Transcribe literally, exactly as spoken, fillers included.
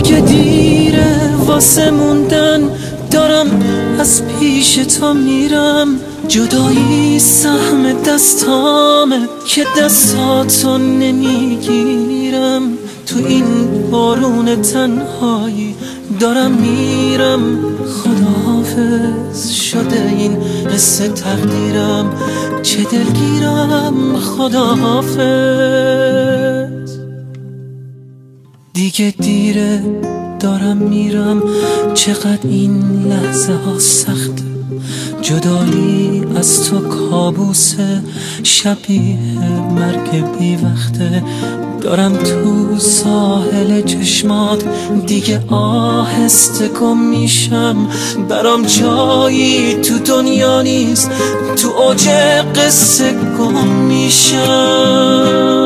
دیگه دیره واسه موندن، دارم از پیش تو میرم. جدایی سهم دستامه که دستاتو نمیگیرم. تو این بارون تنهایی دارم میرم. خداحافظ شده این قصه تقدیرم، چه دلگیرم. خداحافظ دیگه دیره دارم میرم. چقدر این لحظه ها سخته، جدایی از تو کابوسه، شبیه مرگ بی وقته. دارم تو ساحل چشمات دیگه آهسته گم میشم. برام جایی تو دنیا نیست، تو اوج قصه گم میشم.